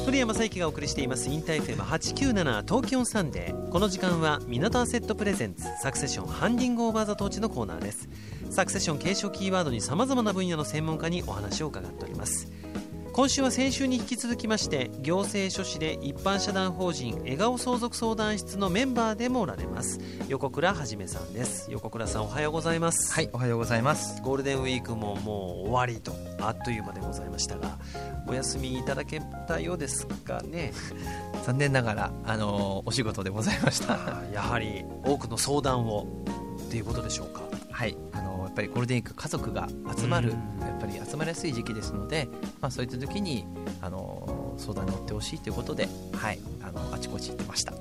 古谷正幸がお送りしていますインター FM897 東京サンデー。この時間は港アセットプレゼンツサクセションハンディングオーバーザトーチのコーナーです。サクセション継承キーワードにさまざまな分野の専門家にお話を伺っております。今週は先週に引き続きまして、行政書士で一般社団法人笑顔相続相談室のメンバーでもおられます横倉はじめさんです。横倉さん、おはようございます。 はい、おはようございます。 ゴールデンウィークももう終わりとあっという間でございましたが、お休みいただけたようですかね。 残念ながら、お仕事でございました。 やはり多くの相談をということでしょうか。 はい、やっぱりゴールデンウィーク家族が集まる、やっぱり集まりやすい時期ですので、そういった時に相談に乗ってほしいということで、はい、あちこち行ってました。はい、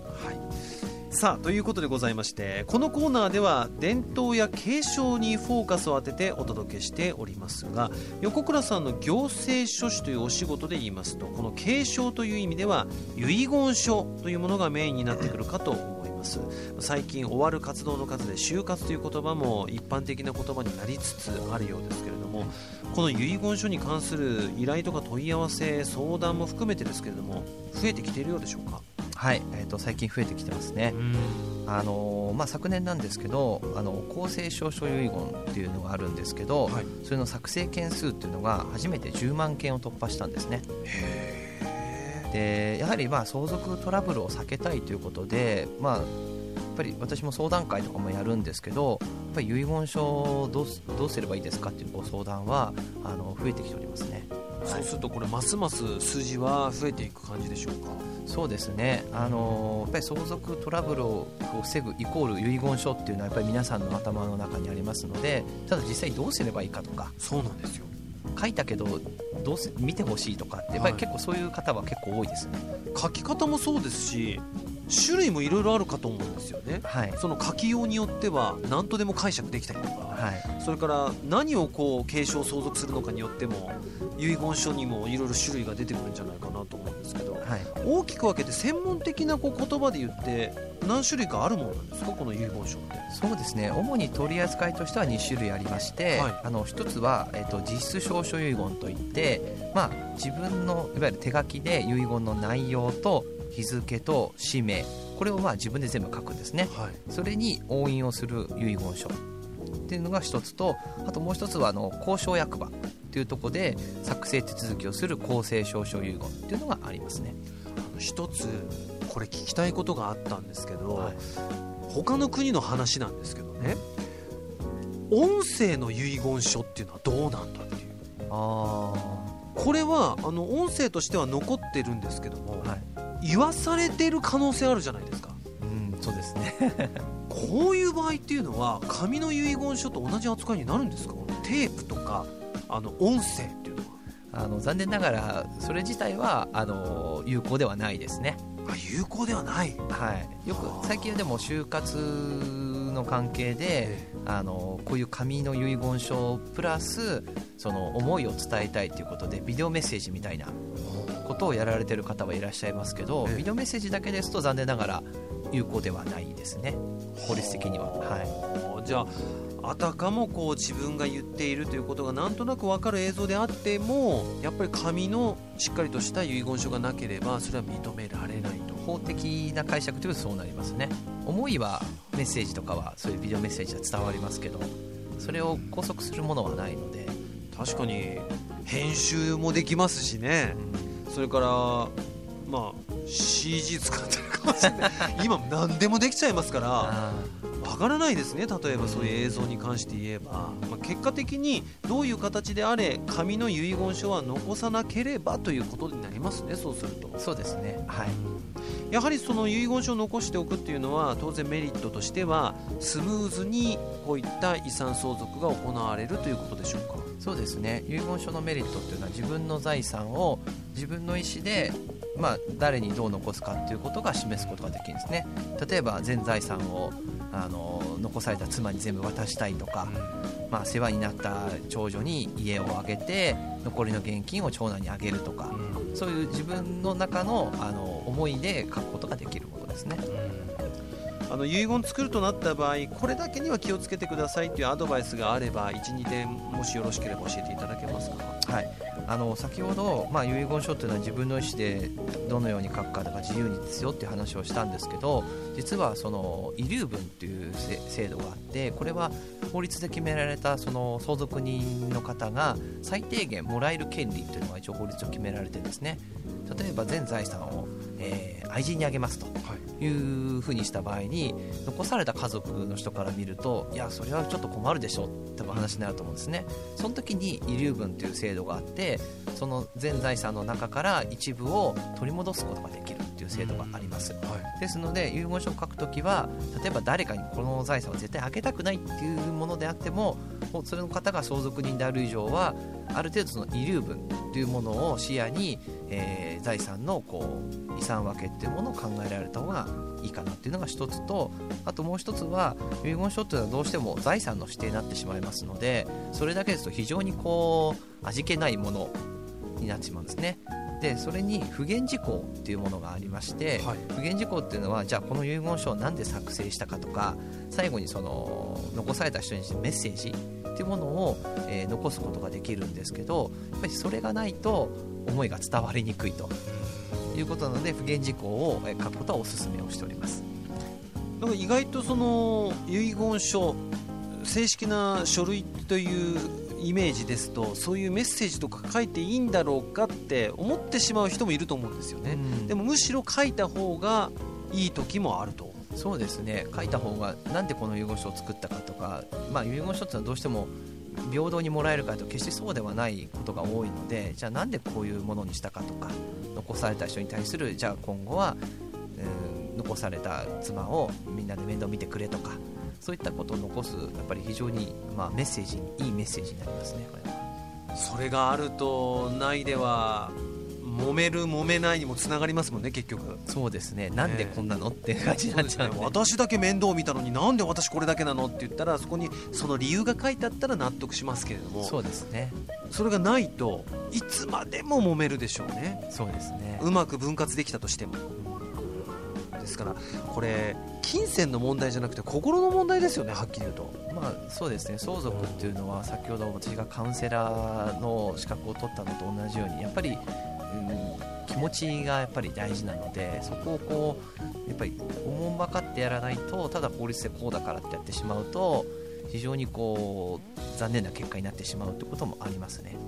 さあということでございまして、このコーナーでは伝統や継承にフォーカスを当ててお届けしておりますが、横倉さんの行政書士というお仕事で言いますと、この継承という意味では遺言書というものがメインになってくるかと思います。最近終わる活動の数で就活という言葉も一般的な言葉になりつつあるようですけれども、この遺言書に関する依頼とか問い合わせ、相談も含めてですけれども、増えてきているようでしょうか。 はい、最近増えてきてますね。昨年なんですけど、公正証書遺言っていうのがあるんですけど、はい、それの作成件数っていうのが初めて10万件を突破したんですね。でやはり相続トラブルを避けたいということで、やっぱり私も相談会とかもやるんですけど、やっぱり遺言書をどうすればいいですかっていうご相談は増えてきておりますね。 そうするとこれますます数字は増えていく感じでしょうか。 そうですね、やっぱり相続トラブルを防ぐイコール遺言書っていうのはやっぱり皆さんの頭の中にありますので、ただ実際どうすればいいかとか、 そうなんですよ、 書いたけど見てほしいとかってやっぱり結構そういう方は結構多いですね。 書き方もそうですし、種類もいろいろあるかと思うんですよね。はい、その書きようによっては何とでも解釈できたりとか、はい、それから何を継承相続するのかによっても遺言書にもいろいろ種類が出てくるんじゃないかなと思うんですけど、はい、大きく分けて専門的な言葉で言って何種類かあるものなんですか、この遺言書って。 そうですね、主に取り扱いとしては2種類ありまして、はい、1つは、実質証書遺言といって、自分のいわゆる手書きで遺言の内容と日付と氏名、これを自分で全部書くんですね。はい、それに押印をする遺言書っていうのが一つと、あともう一つは公証役場っていうところで作成手続きをする公正証書遺言っていうのがありますね。 一つこれ聞きたいことがあったんですけど、はい、他の国の話なんですけどね、音声の遺言書っていうのはどうなんだっていう。これは音声としては残ってるんですけども、はい、言わされてる可能性あるじゃないですか。 そうですねこういう場合っていうのは紙の遺言書と同じ扱いになるんですか。テープとか音声っていうのは残念ながらそれ自体は有効ではないですね。 有効ではない、 はい、よく最近はでも就活の関係でこういう紙の遺言書プラスその思いを伝えたいということでビデオメッセージみたいなことをやられている方はいらっしゃいますけど、ビデオメッセージだけですと残念ながら有効ではないですね、法律的には。はい、 じゃあたかも自分が言っているということがなんとなく分かる映像であっても、やっぱり紙のしっかりとした遺言書がなければそれは認められないと。 法的な解釈というとそうなりますね。思いはメッセージとかはそういうビデオメッセージは伝わりますけど、それを拘束するものはないので。 確かに編集もできますしね、それからCG 使ってるかもしれない今何でもできちゃいますからわからないですね。例えばそういう映像に関して言えば、結果的にどういう形であれ紙の遺言書は残さなければということになりますね。そうすると。 そうですね、はい、 やはりその遺言書を残しておくっていうのは当然メリットとしてはスムーズにこういった遺産相続が行われるということでしょうか。 そうですね、遺言書のメリットっていうのは自分の財産を自分の意思で誰にどう残すかっていうことが示すことができるんですね。例えば全財産を残された妻に全部渡したいとか、世話になった長女に家をあげて残りの現金を長男にあげるとか、そういう自分の中の思いで書くことができることですね。 遺言作るとなった場合、これだけには気をつけてくださいというアドバイスがあれば 1,2 点もしよろしければ教えていただけますか。 はい、 先ほど、遺言書というのは自分の意思でどのように書くかが自由にですよっていう話をしたんですけど、実はその遺留分という制度があって、これは法律で決められたその相続人の方が最低限もらえる権利というのが一応法律で決められてですね、例えば全財産を、愛人にあげますというふうにした場合に、残された家族の人から見ると、いやそれはちょっと困るでしょって話になると思うんですね。その時に遺留分という制度があって、その全財産の中から一部を取り戻すことができるという制度があります、ですので遺言書を書くときは、例えば誰かにこの財産を絶対あげたくないっていうものであっても、それの方が相続人である以上はある程度その遺留分というものを視野に、財産の遺産分けっていうものを考えられた方がいいかなっていうのが一つと、あともう一つは遺言書っていうのはどうしても財産の指定になってしまいますので、それだけですと非常に味気ないものになってしまうんですね。でそれに不言事項っていうものがありまして、不言事項っていうのは、じゃあこの遺言書を何で作成したかとか、最後にその残された人にしてメッセージっていうものを、残すことができるんですけど、やっぱりそれがないと思いが伝わりにくいということなので、不言事項を書くことはお勧めをしております。 なんか意外とその遺言書、正式な書類というイメージですと、そういうメッセージとか書いていいんだろうかって思ってしまう人もいると思うんですよね、でもむしろ書いた方がいい時もあると。 そうですね、書いた方が、なんでこの遺言書を作ったかとか、遺言書っていうのはどうしても平等にもらえるかと決してそうではないことが多いので、じゃあなんでこういうものにしたかとか、残された人に対する、じゃあ今後は残された妻をみんなで面倒見てくれとか、そういったことを残す、やっぱり非常に、メッセージにいいメッセージになりますね。これはそれがあるとないでは揉める揉めないにもつながりますもんね、結局。 そうですね、なんでこんなのって感じになっちゃう、 私だけ面倒見たのになんで私これだけなのって言ったら、そこにその理由が書いてあったら納得しますけれども、 そうですね、 それがないといつまでも揉めるでしょうね。 そうですね、 うまく分割できたとしても。ですからこれ金銭の問題じゃなくて心の問題ですよね、はっきり言うと。 そうですね、相続っていうのは先ほど私がカウンセラーの資格を取ったのと同じように、やっぱり、気持ちがやっぱり大事なので、そこをやっぱりおもんばかってやらないと、ただ法律でこうだからってやってしまうと非常に残念な結果になってしまうということもありますね。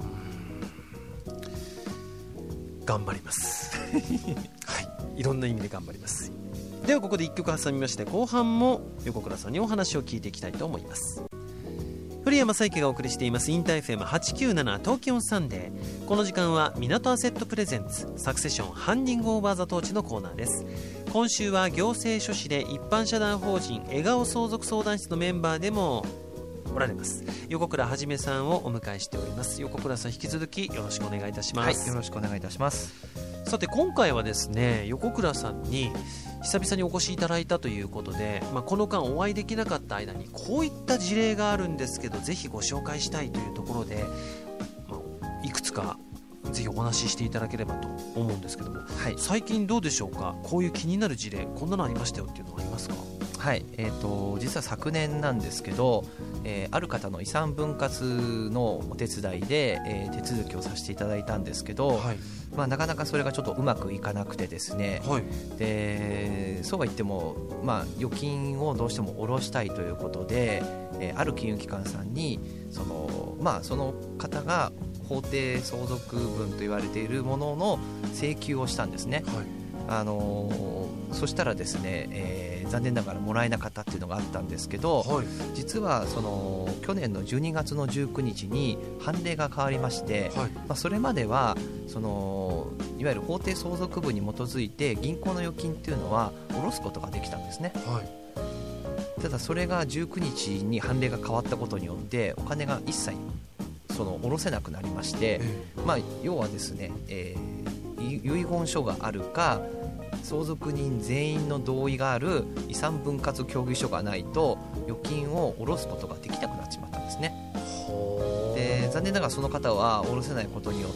頑張りますはい、いろんな意味で頑張ります。ではここで1曲挟みまして、後半も横倉さんにお話を聞いていきたいと思います。古山彩希がお送りしていますインター FM897 東京サンデー。この時間は港アセットプレゼンツサクセションハンディングオーバーザトーチのコーナーです。今週は行政書士で一般社団法人笑顔相続相談室のメンバーでもおられます横倉はじめさんをお迎えしております。横倉さん、引き続きよろしくお願いいたします。 よろしくお願いいたします。 さて今回はですね、横倉さんに久々にお越しいただいたということで、この間お会いできなかった間にこういった事例があるんですけど、ぜひご紹介したいというところで、いくつかぜひお話ししていただければと思うんですけども、最近どうでしょうか、こういう気になる事例、こんなのありましたよっていうのはありますか？ はい、実は昨年なんですけど、ある方の遺産分割のお手伝いで、手続きをさせていただいたんですけど、なかなかそれがちょっとうまくいかなくてですね、でそうは言っても、預金をどうしても下ろしたいということで、ある金融機関さんにその方が法定相続分と言われているものの請求をしたんですね。そしたらですね、残念ながらもらえなかったっていうのがあったんですけど、実は去年の12月の19日に判例が変わりまして、それまではいわゆる法定相続分に基づいて銀行の預金っていうのは下ろすことができたんですね。ただそれが19日に判例が変わったことによってお金が一切下ろせなくなりまして、要はですね、遺言書があるか相続人全員の同意がある遺産分割協議書がないと預金を下ろすことができなくなってしまったんですね。で残念ながらその方は下ろせないことによって、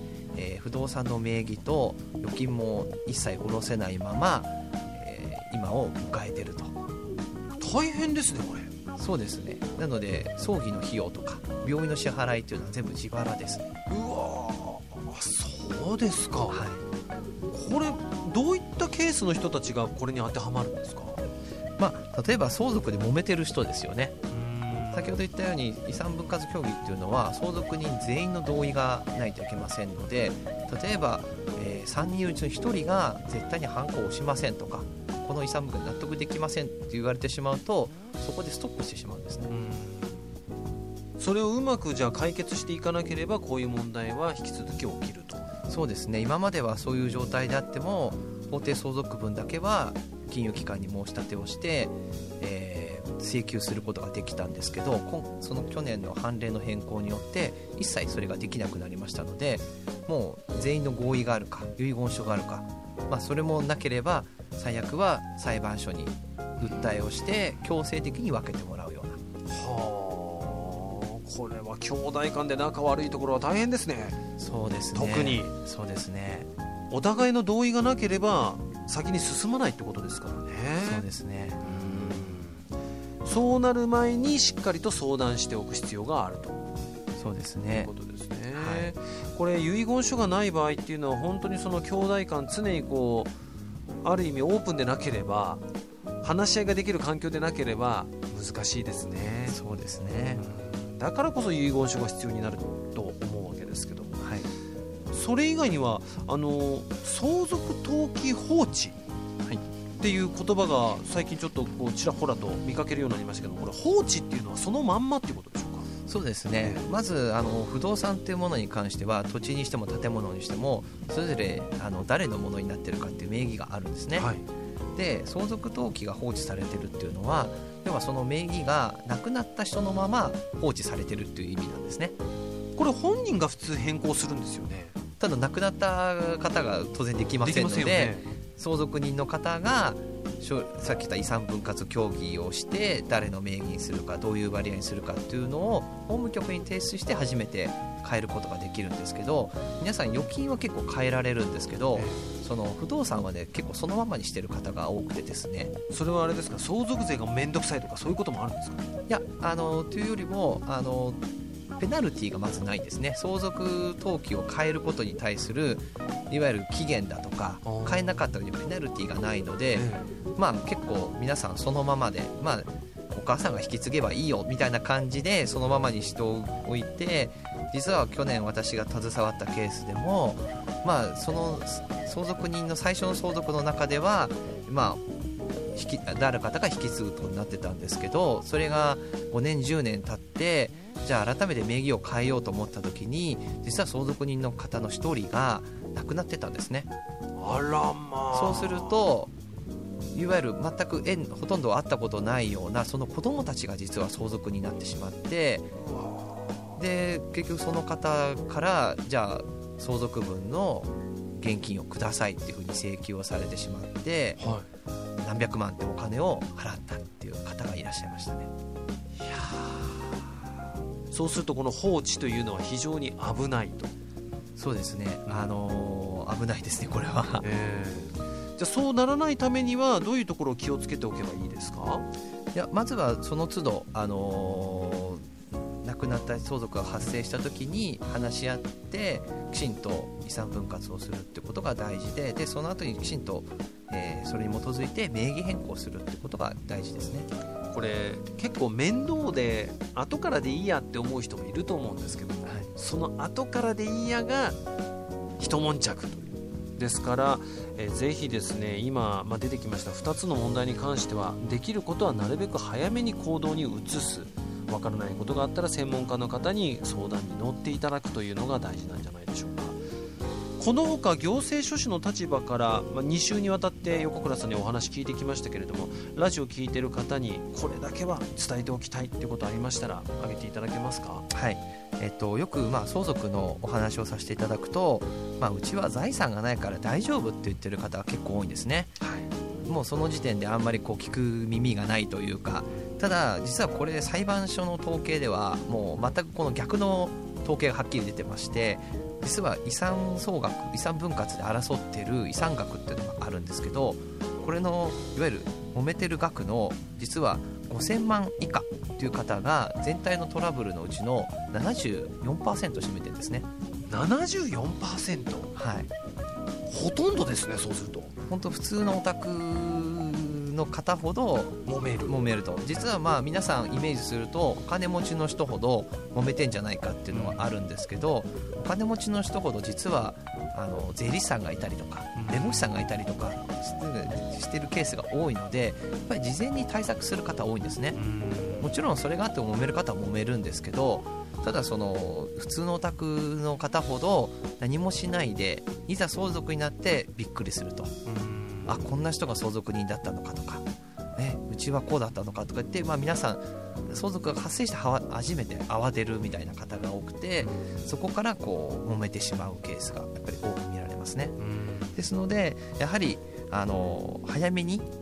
不動産の名義と預金も一切下ろせないまま、今を迎えていると。 大変ですねこれ。 そうですね、なので葬儀の費用とか病院の支払いというのは全部自腹ですね。 うわそうですか、 はい、 これどういったケースの人たちがこれに当てはまるんですか？ 例えば相続で揉めてる人ですよね。先ほど言ったように遺産分割協議っていうのは相続人全員の同意がないといけませんので、例えば、3人うちの1人が絶対にハンコを押しませんとか、この遺産分割納得できませんって言われてしまうと、そこでストップしてしまうんですね。 それをうまくじゃあ解決していかなければこういう問題は引き続き起きると。 そうですね、今まではそういう状態であっても法定相続分だけは金融機関に申し立てをして、請求することができたんですけど、その去年の判例の変更によって一切それができなくなりましたので、もう全員の合意があるか遺言書があるか、それもなければ最悪は裁判所に訴えをして強制的に分けてもらうような。 これは兄弟間で仲悪いところは大変ですね。 そうですね、 特にそうですね、 お互いの同意がなければ先に進まないってことですからね。 そうですね、 そうなる前にしっかりと相談しておく必要があると。 そうですね、 ということですね、 はい、 これ遺言書がない場合っていうのは本当にその兄弟間常にある意味オープンでなければ、話し合いができる環境でなければ難しいですね。 そうですね、 だからこそ遺言書が必要になると思うわけですけども、 はい、 それ以外には相続登記放置っていう言葉が最近ちょっとちらほらと見かけるようになりましたけども、これ放置っていうのはそのまんまっていうことでしょうか？ そうですね、まず不動産っていうものに関しては土地にしても建物にしてもそれぞれ誰のものになってるかっていう名義があるんですね、はい、で相続登記が放置されてるっていうのは、要はその名義が亡くなった人のまま放置されてるっていう意味なんですね。これ本人が普通変更するんですよね。 ただ亡くなった方が当然できませんの で、相続人の方がさっき言った遺産分割協議をして誰の名義にするかどういう割合にするかっていうのを法務局に提出して初めて変えることができるんですけど、皆さん預金は結構変えられるんですけど、その不動産はね結構そのままにしてる方が多くてですね。 それはあれですか、相続税がめんどくさいとかそういうこともあるんですか？ いやというよりもペナルティがまずないんですね。相続登記を変えることに対するいわゆる期限だとか変えなかったのにペナルティがないので、結構皆さんそのままで、お母さんが引き継げばいいよみたいな感じでそのままにしておいて、実は去年私が携わったケースでも、その相続人の最初の相続の中では誰かが引き継ぐことになってたんですけど、それが5年10年経ってじゃあ改めて名義を変えようと思った時に実は相続人の方の1人が亡くなってたんですね。 あらまあ。 そうするといわゆる全くほとんど会ったことないようなその子供たちが実は相続になってしまって、で結局その方からじゃあ相続分の現金をくださいっていうふうに請求をされてしまって、何百万ってお金を払ったっていう方がいらっしゃいましたね。 いやそうするとこの放置というのは非常に危ないと。 そうですね、危ないですねこれは、 じゃあそうならないためにはどういうところを気をつけておけばいいですか？ いやまずはその都度、亡くなった相続が発生した時に話し合ってきちんと遺産分割をするってことが大事で、その後にきちんと、それに基づいて名義変更するってことが大事ですね。 これ結構面倒で後からでいいやって思う人もいると思うんですけども、その後からでいいやが一悶着というですから、ぜひですね今、出てきました2つの問題に関してはできることはなるべく早めに行動に移す、わからないことがあったら専門家の方に相談に乗っていただくというのが大事なんじゃないでしょうか。このほか行政書士の立場から、2週にわたって横倉さんにお話聞いてきましたけれども、ラジオ聞いてる方にこれだけは伝えておきたいってことありましたら挙げていただけますか？ はい、よく相続のお話をさせていただくと、うちは財産がないから大丈夫って言ってる方が結構多いんですね、もうその時点であんまり聞く耳がないというか、ただ実はこれ裁判所の統計ではもう全くこの逆の統計がはっきり出てまして、実は遺産総額、遺産分割で争っている遺産額っていうのがあるんですけど、これのいわゆる揉めてる額の実は5000万以下という方が全体のトラブルのうちの 74% 占めてるんですね。 74%、 はい、 ほとんどですね。そうすると本当普通のオタクの方ほど揉めると。実はまあ皆さんイメージするとお金持ちの人ほど揉めてんじゃないかっていうのはあるんですけど、お金持ちの人ほど実は税理士さんがいたりとか弁護士さんがいたりとかしてるケースが多いので、やっぱり事前に対策する方多いんですね。もちろんそれがあって揉める方は揉めるんですけど、ただその普通のオタクの方ほど何もしないでいざ相続になってびっくりすると、あ、こんな人が相続人だったのかとか、うちはこうだったのかとか言って、皆さん相続が発生して初めて慌てるみたいな方が多くて、そこからこう揉めてしまうケースがやっぱり多く見られますね。ですのでやはり早めに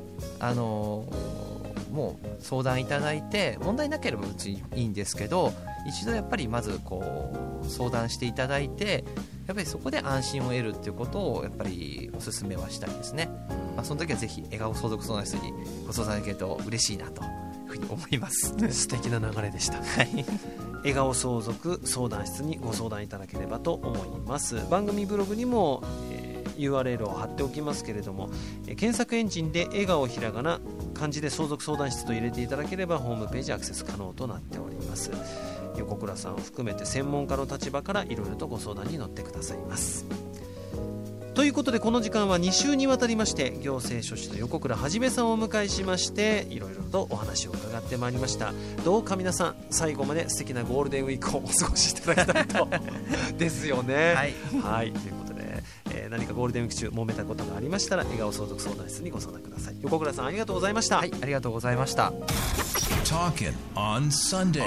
もう相談いただいて、問題なければうちいいんですけど、一度やっぱりまずこう相談していただいて、やっぱりそこで安心を得るっていうことをやっぱりお勧めはしたいですね。その時はぜひ笑顔相続相談室にご相談いただけると嬉しいなというふうに思います。 素敵な流れでした、はい、笑顔相続相談室にご相談いただければと思います。番組ブログにも、URL を貼っておきますけれども、検索エンジンで笑顔ひらがな漢字で相続相談室と入れていただければホームページアクセス可能となっております。横倉さんを含めて専門家の立場からいろいろとご相談に乗ってくださいます。ということでこの時間は2週にわたりまして行政書士の横倉はじめさんをお迎えしまして、いろいろとお話を伺ってまいりました。どうか皆さん最後まで素敵なゴールデンウィークをお過ごしいただきたいとですよね。はい、はい、ということで、何かゴールデンウィーク中揉めたことがありましたら笑顔相続相談室にご相談ください。横倉さんありがとうございました。 はい、ありがとうございました。 Talking on Sunday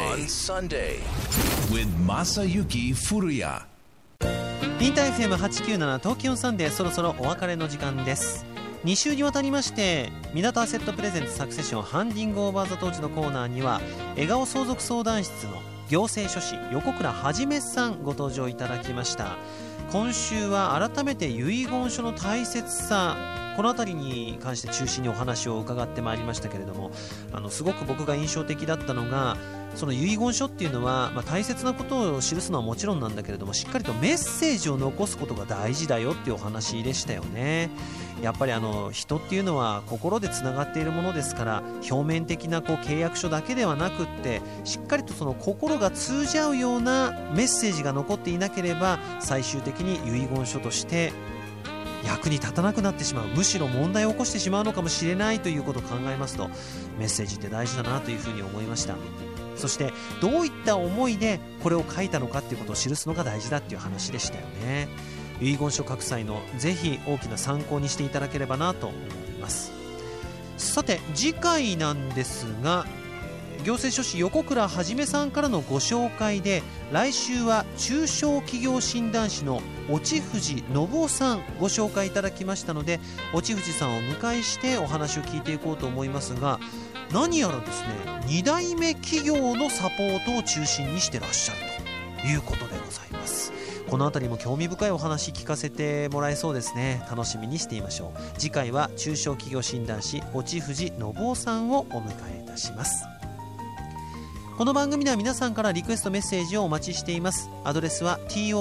with Masayuki Furuya。 インター FM897 東京サンデー、そろそろお別れの時間です。2週にわたりまして港アセットプレゼンツサクセションハンディングオーバーザトーチのコーナーには笑顔相続相談室の行政書士横倉はじめさんご登場いただきました。今週は改めて遺言書の大切さ、この辺りに関して中心にお話を伺ってまいりましたけれども、すごく僕が印象的だったのが、その遺言書っていうのは、大切なことを記すのはもちろんなんだけれども、しっかりとメッセージを残すことが大事だよっていうお話でしたよね。やっぱり人っていうのは心でつながっているものですから、表面的な契約書だけではなくって、しっかりとその心が通じ合うようなメッセージが残っていなければ、最終的に遺言書として役に立たなくなってしまう、むしろ問題を起こしてしまうのかもしれないということを考えますと、メッセージって大事だなというふうに思いました。そしてどういった思いでこれを書いたのかっていうことを記すのが大事だっていう話でしたよね。遺言書書く際のぜひ大きな参考にしていただければなと思います。さて次回なんですが、行政書士横倉はじめさんからのご紹介で、来週は中小企業診断士の落藤信夫さんご紹介いただきましたので、落藤さんをお迎えしてお話を聞いていこうと思いますが、何やらですね、2代目企業のサポートを中心にしてらっしゃるということでございます。このあたりも興味深いお話聞かせてもらえそうですね。楽しみにしていましょう。次回は中小企業診断士落藤信夫さんをお迎えいたします。この番組では皆さんからリクエストメッセージをお待ちしています。アドレスは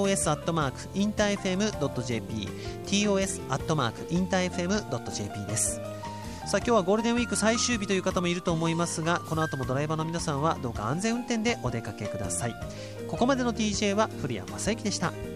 tos@interfm.jp tos@interfm.jp です。さあ今日はゴールデンウィーク最終日という方もいると思いますが、この後もドライバーの皆さんはどうか安全運転でお出かけください。ここまでの DJ は古谷正幸でした。